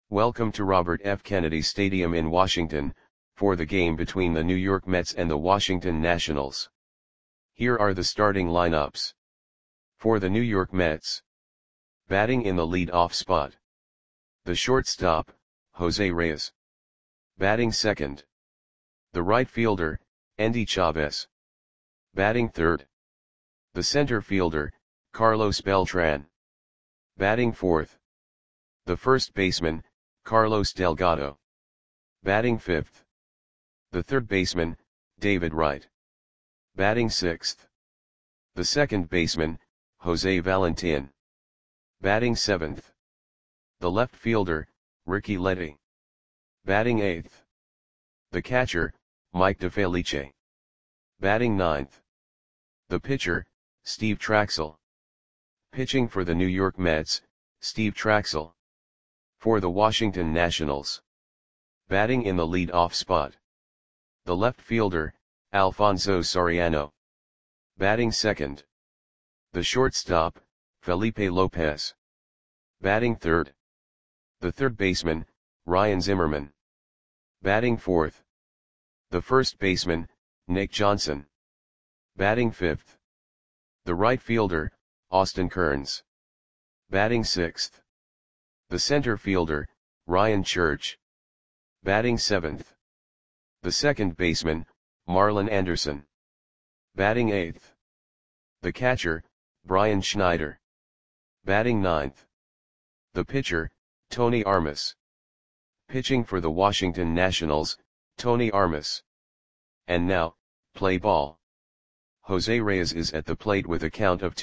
Welcome to Robert F. Kennedy Stadium in Washington, for the game between the New York Mets and the Washington Nationals. Here are the starting lineups. For the New York Mets. Batting in the lead-off spot. The shortstop, Jose Reyes. Batting second. The right fielder, Endy Chavez. Batting third. The center fielder, Carlos Beltran. Batting fourth. The first baseman, Carlos Delgado. Batting fifth. The third baseman, David Wright. Batting sixth. The second baseman, Jose Valentin. Batting seventh. The left fielder, Ricky Letty. Batting eighth. The catcher, Mike DeFelice. Batting ninth. The pitcher, Steve Trachsel. Pitching for the New York Mets, Steve Trachsel. For the Washington Nationals. Batting in the lead-off spot. The left fielder, Alfonso Soriano. Batting second. The shortstop, Felipe Lopez. Batting third. The third baseman, Ryan Zimmerman. Batting fourth. The first baseman, Nick Johnson. Batting fifth. The right fielder, Austin Kearns. Batting sixth. The center fielder, Ryan Church. Batting seventh. The second baseman, Marlon Anderson. Batting eighth. The catcher, Brian Schneider. Batting ninth. The pitcher, Tony Armas. Pitching for the Washington Nationals, Tony Armas. And now, play ball. Jose Reyes is at the plate with a count of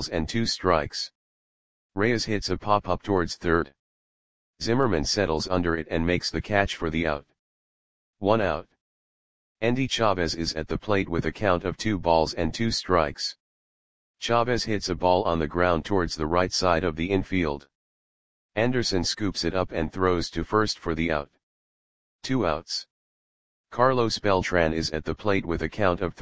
2-2. Reyes hits a pop-up towards third. Zimmerman settles under it and makes the catch for the out. 1 out. Endy Chavez is at the plate with a count of 2-2. Chavez hits a ball on the ground towards the right side of the infield. Anderson scoops it up and throws to first for the out. 2 outs. Carlos Beltran is at the plate with a count of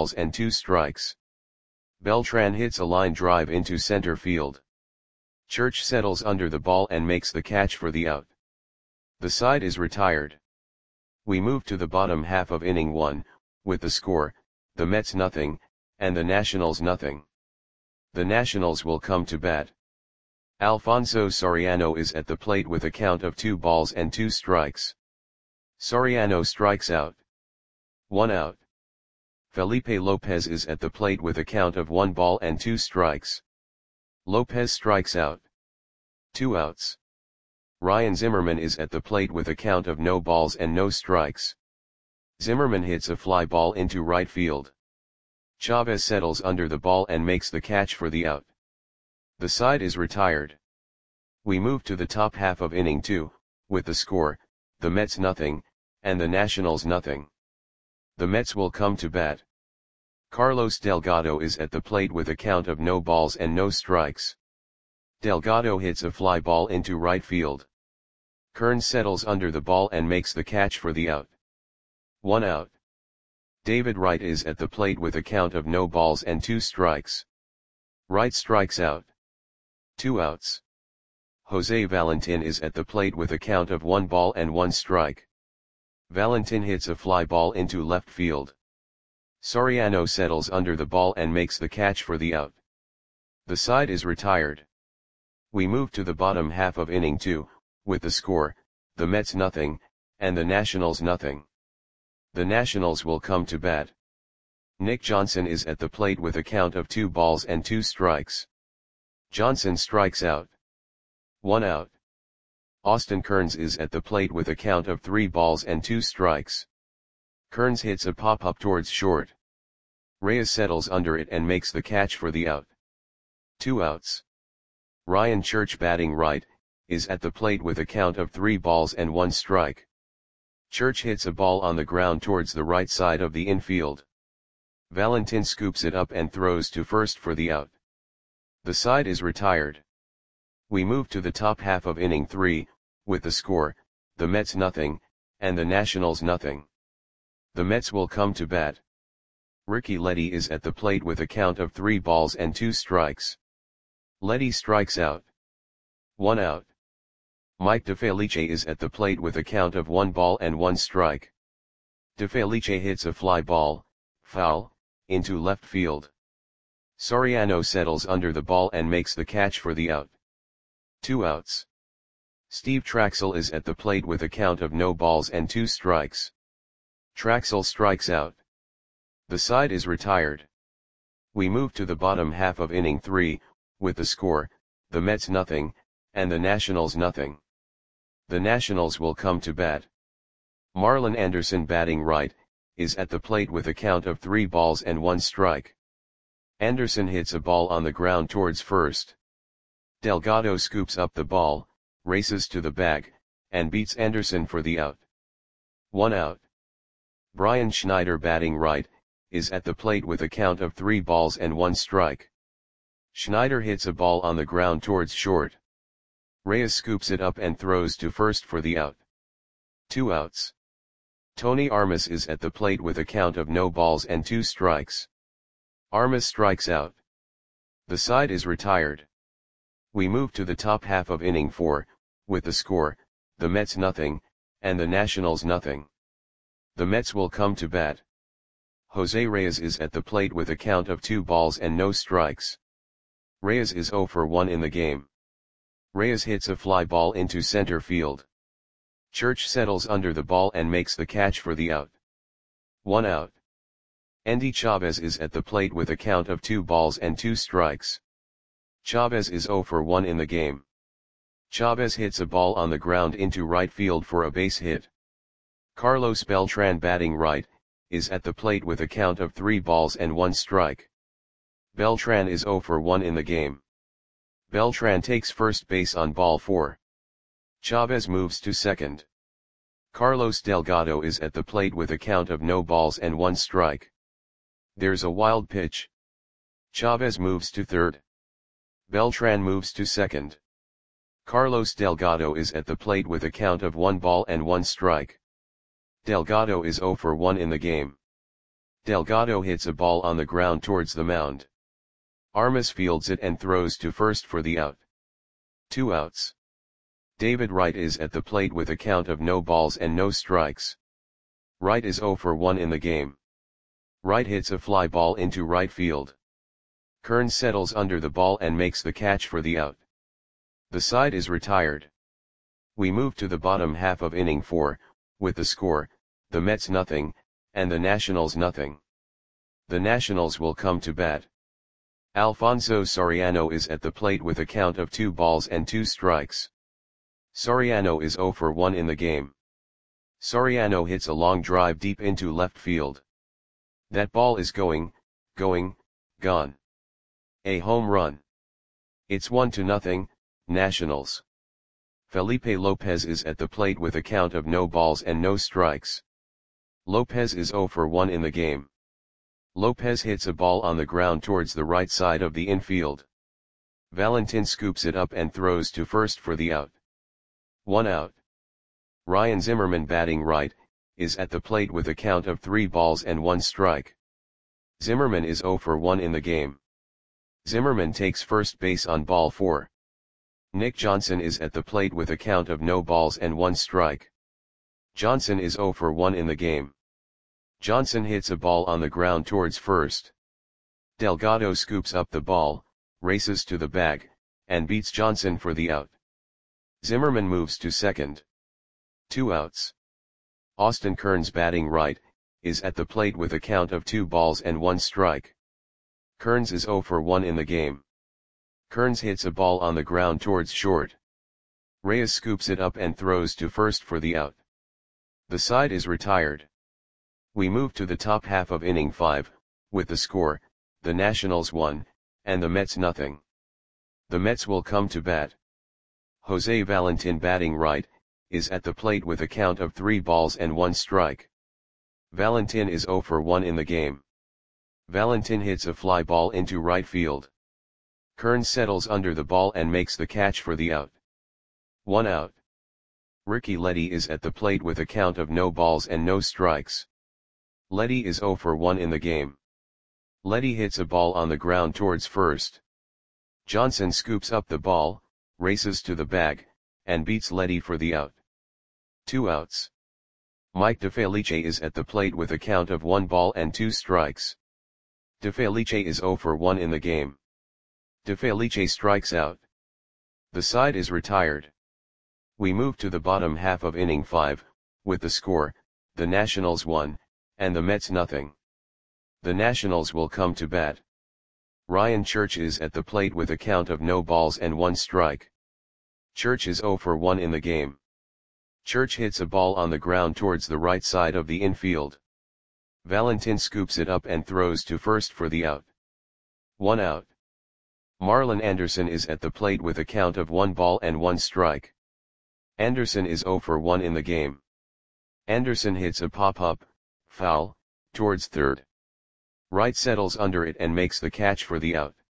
3-2. Beltran hits a line drive into center field. Church settles under the ball and makes the catch for the out. The side is retired. We move to the bottom half of inning 1, with the score, the Mets nothing, and the Nationals nothing. The Nationals will come to bat. Alfonso Soriano is at the plate with a count of 2-2. Soriano strikes out. 1 out. Felipe Lopez is at the plate with a count of 1-2. Lopez strikes out. 2 outs. Ryan Zimmerman is at the plate with a count of no balls and no strikes. Zimmerman hits a fly ball into right field. Chavez settles under the ball and makes the catch for the out. The side is retired. We move to the top half of inning 2, with the score, the Mets nothing, and the Nationals nothing. The Mets will come to bat. Carlos Delgado is at the plate with a count of no balls and no strikes. Delgado hits a fly ball into right field. Kearns settles under the ball and makes the catch for the out. 1 out. David Wright is at the plate with a count of no balls and 2 strikes. Wright strikes out. 2 outs. Jose Valentin is at the plate with a count of 1 strike. Valentin hits a fly ball into left field. Soriano settles under the ball and makes the catch for the out. The side is retired. We move to the bottom half of inning 2, with the score, the Mets nothing, and the Nationals nothing. The Nationals will come to bat. Nick Johnson is at the plate with a count of 2-2. Johnson strikes out. 1 out. Austin Kearns is at the plate with a count of 3-2. Kearns hits a pop-up towards short. Reyes settles under it and makes the catch for the out. 2 outs. Ryan Church batting right, is at the plate with a count of 3-1 strike. Church hits a ball on the ground towards the right side of the infield. Valentin scoops it up and throws to first for the out. The side is retired. We move to the top half of inning 3, with the score, the Mets nothing, and the Nationals nothing. The Mets will come to bat. Ricky Letty is at the plate with a count of 3-2. Letty strikes out. 1 out. Mike DeFelice is at the plate with a count of 1 ball and 1 strike. DeFelice hits a fly ball, foul, into left field. Soriano settles under the ball and makes the catch for the out. 2 outs. Steve Traxel is at the plate with a count of no balls and 2 strikes. Traxel strikes out. The side is retired. We move to the bottom half of inning 3, with the score, the Mets nothing, and the Nationals nothing. The Nationals will come to bat. Marlon Anderson batting right, is at the plate with a count of 3 balls and 1 strike. Anderson hits a ball on the ground towards first. Delgado scoops up the ball, races to the bag, and beats Anderson for the out. 1 out. Brian Schneider batting right, is at the plate with a count of 3 balls and 1 strike. Schneider hits a ball on the ground towards short. Reyes scoops it up and throws to first for the out. 2 outs. Tony Armas is at the plate with a count of no balls and 2 strikes. Armas strikes out. The side is retired. We move to the top half of inning 4, with the score, the Mets nothing, and the Nationals nothing. The Mets will come to bat. Jose Reyes is at the plate with a count of 2 balls and no strikes. Reyes is 0 for 1 in the game. Reyes hits a fly ball into center field. Church settles under the ball and makes the catch for the out. 1 out. Endy Chavez is at the plate with a count of 2 balls and 2 strikes. Chavez is 0 for 1 in the game. Chavez hits a ball on the ground into right field for a base hit. Carlos Beltran batting right, is at the plate with a count of 3 balls and 1 strike. Beltran is 0 for 1 in the game. Beltran takes first base on ball 4. Chavez moves to second. Carlos Delgado is at the plate with a count of no balls and 1 strike. There's a wild pitch. Chavez moves to third. Beltran moves to second. Carlos Delgado is at the plate with a count of 1 ball and 1 strike. Delgado is 0 for 1 in the game. Delgado hits a ball on the ground towards the mound. Armas fields it and throws to first for the out. 2 outs. David Wright is at the plate with a count of no balls and no strikes. Wright is 0 for 1 in the game. Wright hits a fly ball into right field. Kearns settles under the ball and makes the catch for the out. The side is retired. We move to the bottom half of inning 4, with the score, the Mets nothing, and the Nationals nothing. The Nationals will come to bat. Alfonso Soriano is at the plate with a count of 2 balls and 2 strikes. Soriano is 0 for 1 in the game. Soriano hits a long drive deep into left field. That ball is going, gone. A home run. It's 1-0, Nationals. Felipe Lopez is at the plate with a count of no balls and no strikes. Lopez is 0 for 1 in the game. Lopez hits a ball on the ground towards the right side of the infield. Valentin scoops it up and throws to first for the out. 1 out. Ryan Zimmerman batting right, is at the plate with a count of 3 balls and 1 strike. Zimmerman is 0 for 1 in the game. Zimmerman takes first base on ball 4. Nick Johnson is at the plate with a count of no balls and 1 strike. Johnson is 0 for 1 in the game. Johnson hits a ball on the ground towards first. Delgado scoops up the ball, races to the bag, and beats Johnson for the out. Zimmerman moves to second. 2 outs. Austin Kearns batting right, is at the plate with a count of 2 balls and 1 strike. Kearns is 0 for 1 in the game. Kearns hits a ball on the ground towards short. Reyes scoops it up and throws to first for the out. The side is retired. We move to the top half of inning 5, with the score, the Nationals 1, and the Mets nothing. The Mets will come to bat. Jose Valentin batting right, is at the plate with a count of 3 balls and 1 strike. Valentin is 0 for 1 in the game. Valentin hits a fly ball into right field. Kearns settles under the ball and makes the catch for the out. 1 out. Ricky Leddy is at the plate with a count of no balls and no strikes. Leddy is 0 for 1 in the game. Leddy hits a ball on the ground towards first. Johnson scoops up the ball, races to the bag, and beats Letty for the out. 2 outs. Mike DeFelice is at the plate with a count of 1 ball and 2 strikes. DeFelice is 0 for 1 in the game. DeFelice strikes out. The side is retired. We move to the bottom half of inning 5, with the score, the Nationals 1, and the Mets nothing. The Nationals will come to bat. Ryan Church is at the plate with a count of no balls and 1 strike. Church is 0 for 1 in the game. Church hits a ball on the ground towards the right side of the infield. Valentin scoops it up and throws to first for the out. 1 out. Marlon Anderson is at the plate with a count of 1 ball and 1 strike. Anderson is 0 for 1 in the game. Anderson hits a pop-up, foul, towards third. Wright settles under it and makes the catch for the out.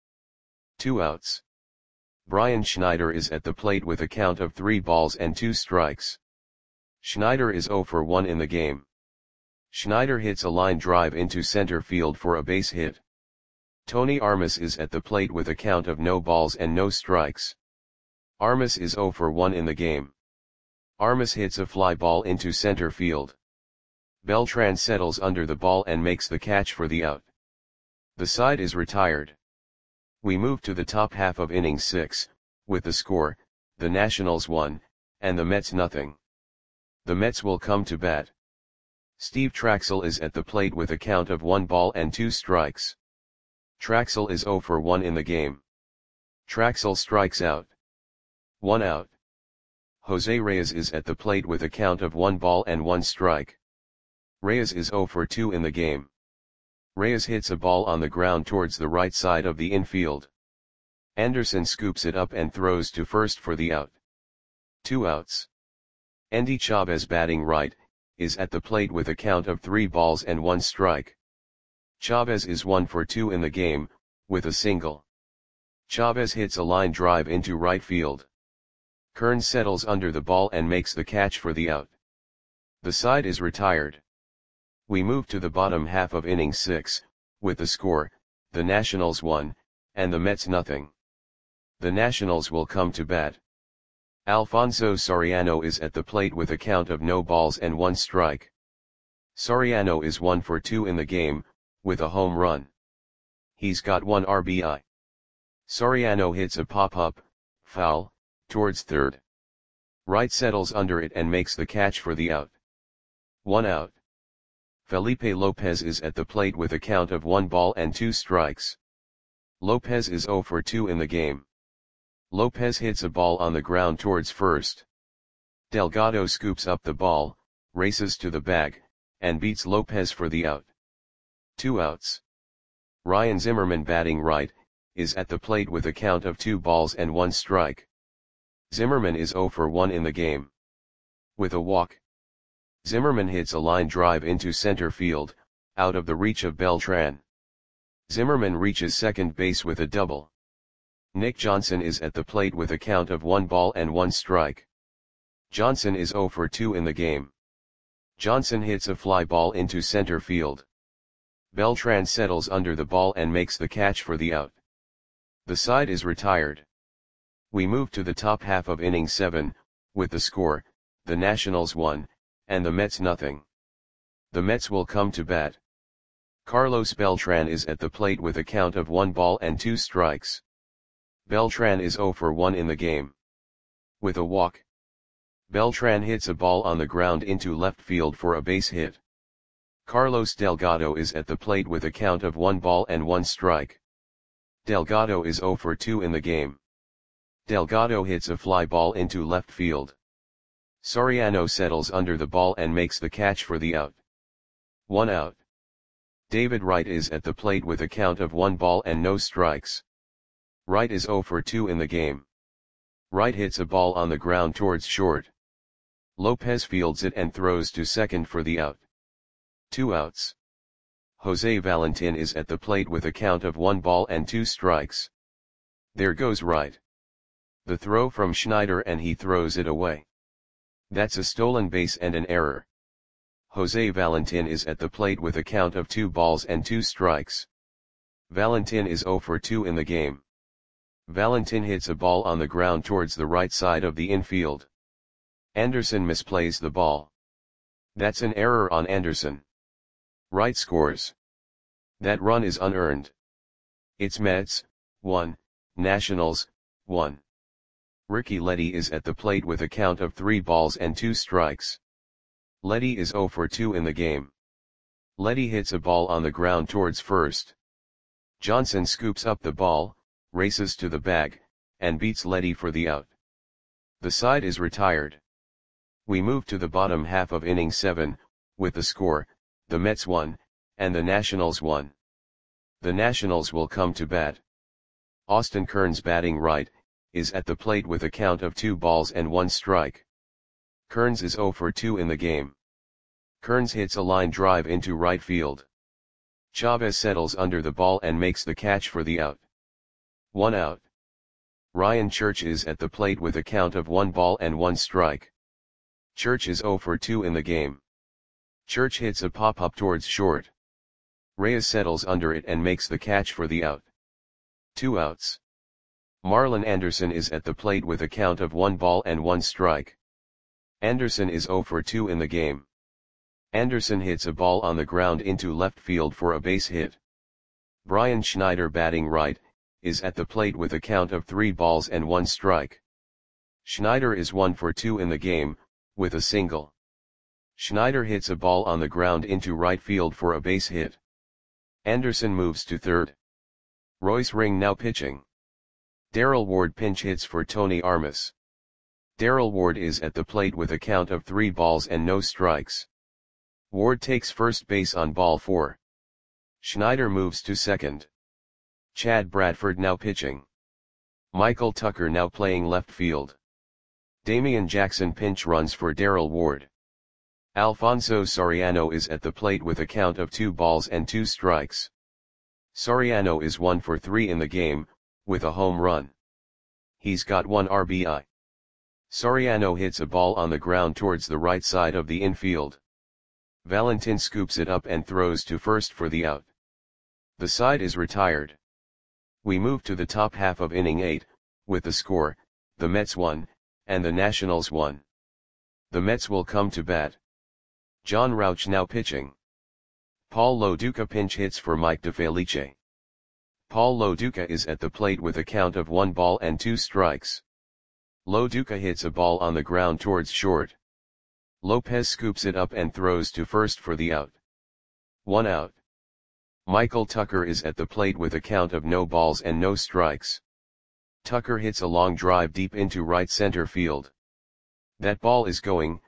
2 outs. Brian Schneider is at the plate with a count of 3 balls and 2 strikes. Schneider is 0 for 1 in the game. Schneider hits a line drive into center field for a base hit. Tony Armas is at the plate with a count of no balls and no strikes. Armas is 0 for 1 in the game. Armas hits a fly ball into center field. Beltran settles under the ball and makes the catch for the out. The side is retired. We move to the top half of inning 6, with the score, the Nationals 1, and the Mets nothing. The Mets will come to bat. Steve Traxel is at the plate with a count of 1 ball and 2 strikes. Traxel is 0 for 1 in the game. Traxel strikes out. 1 out. Jose Reyes is at the plate with a count of 1 ball and 1 strike. Reyes is 0 for 2 in the game. Reyes hits a ball on the ground towards the right side of the infield. Anderson scoops it up and throws to first for the out. 2 outs. Endy Chavez, batting right, is at the plate with a count of 3 balls and 1 strike. Chavez is 1 for 2 in the game, with a single. Chavez hits a line drive into right field. Kern settles under the ball and makes the catch for the out. The side is retired. We move to the bottom half of inning 6, with the score, the Nationals 1, and the Mets nothing. The Nationals will come to bat. Alfonso Soriano is at the plate with a count of no balls and 1 strike. Soriano is 1 for 2 in the game, with a home run. He's got 1 RBI. Soriano hits a pop-up, foul, towards third. Wright settles under it and makes the catch for the out. 1 out. Felipe Lopez is at the plate with a count of 1 ball and 2 strikes. Lopez is 0 for 2 in the game. Lopez hits a ball on the ground towards first. Delgado scoops up the ball, races to the bag, and beats Lopez for the out. 2 outs. Ryan Zimmerman, batting right, is at the plate with a count of 2 balls and 1 strike. Zimmerman is 0 for 1 in the game. With a walk. Zimmerman hits a line drive into center field, out of the reach of Beltran. Zimmerman reaches second base with a double. Nick Johnson is at the plate with a count of 1 ball and 1 strike. Johnson is 0 for 2 in the game. Johnson hits a fly ball into center field. Beltran settles under the ball and makes the catch for the out. The side is retired. We move to the top half of inning 7, with the score, the Nationals 1, and the Mets nothing. The Mets will come to bat. Carlos Beltran is at the plate with a count of 1 ball and 2 strikes. Beltran is 0 for 1 in the game. With a walk. Beltran hits a ball on the ground into left field for a base hit. Carlos Delgado is at the plate with a count of 1 ball and 1 strike. Delgado is 0 for 2 in the game. Delgado hits a fly ball into left field. Soriano settles under the ball and makes the catch for the out. 1 out. David Wright is at the plate with a count of 1 ball and no strikes. Wright is 0 for 2 in the game. Wright hits a ball on the ground towards short. Lopez fields it and throws to second for the out. 2 outs. Jose Valentin is at the plate with a count of 1 ball and 2 strikes. There goes Wright. The throw from Schneider and he throws it away. That's a stolen base and an error. Jose Valentin is at the plate with a count of 2 balls and 2 strikes. Valentin is 0 for 2 in the game. Valentin hits a ball on the ground towards the right side of the infield. Anderson misplays the ball. That's an error on Anderson. Wright scores. That run is unearned. It's Mets, 1, Nationals, 1. Ricky Leddy is at the plate with a count of 3 balls and 2 strikes. Leddy is 0 for 2 in the game. Leddy hits a ball on the ground towards first. Johnson scoops up the ball, races to the bag, and beats Leddy for the out. The side is retired. We move to the bottom half of inning 7, with the score, the Mets 1, and the Nationals 1. The Nationals will come to bat. Austin Kearns, batting right, is at the plate with a count of 2 balls and 1 strike. Kearns is 0 for 2 in the game. Kearns hits a line drive into right field. Chavez settles under the ball and makes the catch for the out. 1 out. Ryan Church is at the plate with a count of 1 ball and 1 strike. Church is 0 for 2 in the game. Church hits a pop-up towards short. Reyes settles under it and makes the catch for the out. 2 outs. Marlon Anderson is at the plate with a count of 1 ball and 1 strike. Anderson is 0 for 2 in the game. Anderson hits a ball on the ground into left field for a base hit. Brian Schneider, batting right, is at the plate with a count of 3 balls and 1 strike. Schneider is 1 for 2 in the game, with a single. Schneider hits a ball on the ground into right field for a base hit. Anderson moves to third. Royce Ring now pitching. Darrell Ward pinch hits for Tony Armas. Darrell Ward is at the plate with a count of 3 balls and no strikes. Ward takes first base on ball 4. Schneider moves to second. Chad Bradford now pitching. Michael Tucker now playing left field. Damian Jackson pinch runs for Darrell Ward. Alfonso Soriano is at the plate with a count of 2 balls and 2 strikes. Soriano is 1 for 3 in the game, with a home run. He's got 1 RBI. Soriano hits a ball on the ground towards the right side of the infield. Valentin scoops it up and throws to first for the out. The side is retired. We move to the top half of inning 8, with the score, the Mets 1, and the Nationals 1. The Mets will come to bat. John Rauch now pitching. Paul Lo Duca pinch hits for Mike DeFelice. Paul Lo Duca is at the plate with a count of 1 ball and 2 strikes. Lo Duca hits a ball on the ground towards short. Lopez scoops it up and throws to first for the out. 1 out. Michael Tucker is at the plate with a count of no balls and no strikes. Tucker hits a long drive deep into right center field. That ball is gone.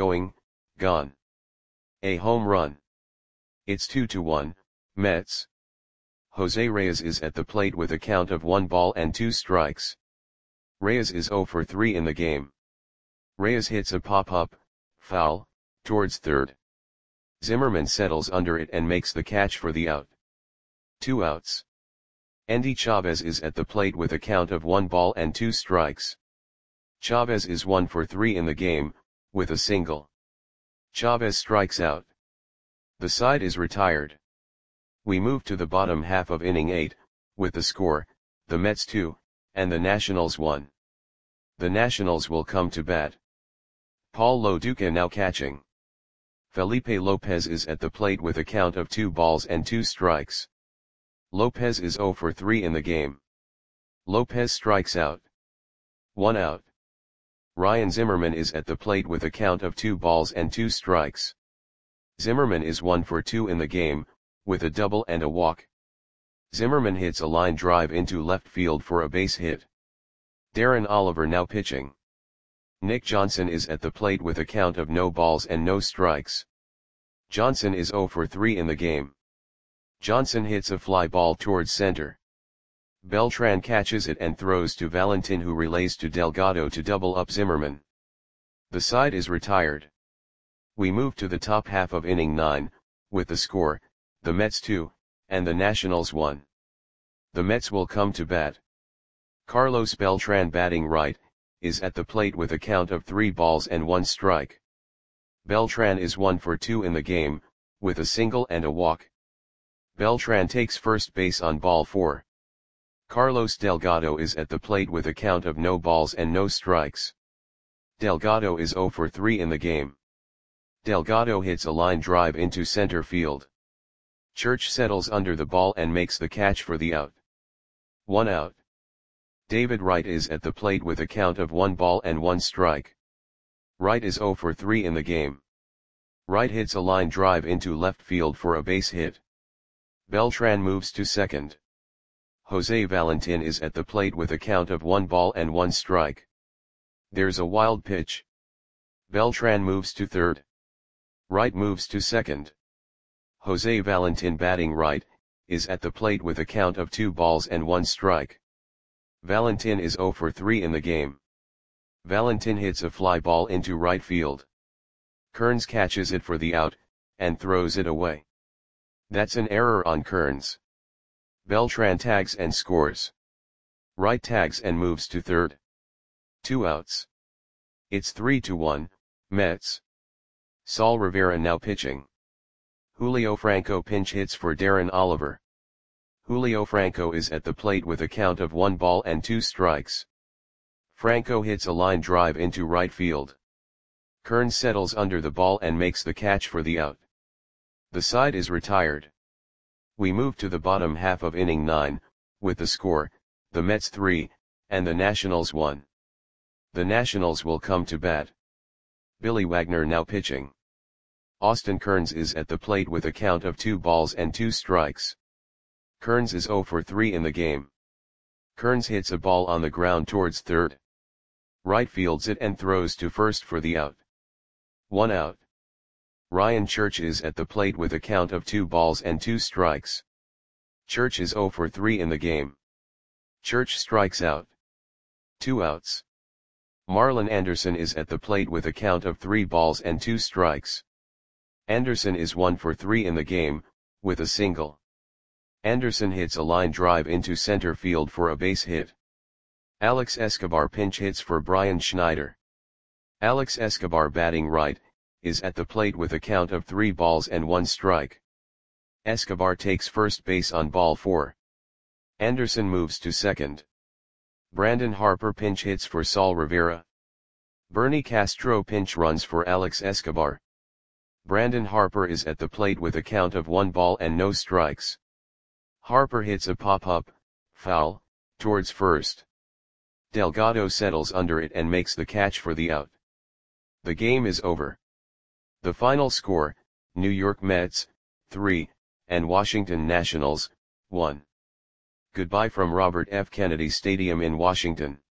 A home run. It's 2-1, Mets. Jose Reyes is at the plate with a count of 1 ball and 2 strikes. Reyes is 0 for 3 in the game. Reyes hits a pop-up, foul, towards third. Zimmerman settles under it and makes the catch for the out. 2 outs. Endy Chavez is at the plate with a count of 1 ball and 2 strikes. Chavez is 1 for 3 in the game, with a single. Chavez strikes out. The side is retired. We move to the bottom half of inning 8, with the score, the Mets 2, and the Nationals 1. The Nationals will come to bat. Paul Lo Duca now catching. Felipe Lopez is at the plate with a count of 2 balls and 2 strikes. Lopez is 0 for 3 in the game. Lopez strikes out. 1 out. Ryan Zimmerman is at the plate with a count of 2 balls and 2 strikes. Zimmerman is 1 for 2 in the game, with a double and a walk. Zimmerman hits a line drive into left field for a base hit. Darren Oliver now pitching. Nick Johnson is at the plate with a count of no balls and no strikes. Johnson is 0 for 3 in the game. Johnson hits a fly ball towards center. Beltran catches it and throws to Valentin, who relays to Delgado to double up Zimmerman. The side is retired. We move to the top half of inning 9, with the score, the Mets 2, and the Nationals 1. The Mets will come to bat. Carlos Beltran, batting right, is at the plate with a count of 3 balls and 1 strike. Beltran is 1 for 2 in the game, with a single and a walk. Beltran takes first base on ball 4. Carlos Delgado is at the plate with a count of no balls and no strikes. Delgado is 0 for 3 in the game. Delgado hits a line drive into center field. Church settles under the ball and makes the catch for the out. 1 out. David Wright is at the plate with a count of 1 ball and 1 strike. Wright is 0 for 3 in the game. Wright hits a line drive into left field for a base hit. Beltran moves to second. Jose Valentin is at the plate with a count of 1 ball and 1 strike. There's a wild pitch. Beltran moves to third. Wright moves to second. Jose Valentin batting right, is at the plate with a count of 2 balls and 1 strike. Valentin is 0 for 3 in the game. Valentin hits a fly ball into right field. Kearns catches it for the out, and throws it away. That's an error on Kearns. Beltran tags and scores. Wright tags and moves to third. 2 outs. It's 3-1, Mets. Saul Rivera now pitching. Julio Franco pinch hits for Darren Oliver. Julio Franco is at the plate with a count of 1 ball and 2 strikes. Franco hits a line drive into right field. Kearns settles under the ball and makes the catch for the out. The side is retired. We move to the bottom half of inning 9, with the score, the Mets 3, and the Nationals 1. The Nationals will come to bat. Billy Wagner now pitching. Austin Kearns is at the plate with a count of 2 balls and 2 strikes. Kearns is 0 for 3 in the game. Kearns hits a ball on the ground towards third. Wright fields it and throws to first for the out. 1 out. Ryan Church is at the plate with a count of 2 balls and 2 strikes. Church is 0 for 3 in the game. Church strikes out. 2 outs. Marlon Anderson is at the plate with a count of 3 balls and 2 strikes. Anderson is 1 for 3 in the game, with a single. Anderson hits a line drive into center field for a base hit. Alex Escobar pinch hits for Brian Schneider. Alex Escobar batting right, is at the plate with a count of 3 balls and 1 strike. Escobar takes first base on ball 4. Anderson moves to second. Brandon Harper pinch hits for Saul Rivera. Bernie Castro pinch runs for Alex Escobar. Brandon Harper is at the plate with a count of 1 ball and no strikes. Harper hits a pop-up, foul, towards first. Delgado settles under it and makes the catch for the out. The game is over. The final score, New York Mets, 3, and Washington Nationals, 1. Goodbye from Robert F. Kennedy Stadium in Washington.